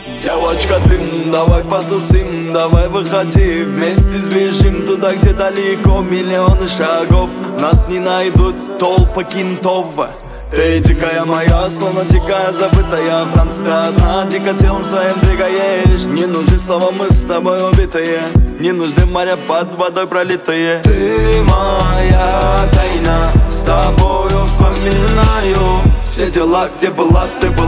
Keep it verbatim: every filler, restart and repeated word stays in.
Девочка, дым, давай потусим, давай выходи, вместе сбежим туда, где далеко миллионы шагов. Нас не найдут толпы кентов. Ты дикая моя, словно дикая забытая, в танце ты одна, дико телом своим двигаешь. Не нужны слова, мы с тобой убитые, не нужны моря под водой пролитые. Ты моя тайна, с тобою вспоминаю все дела, где была ты.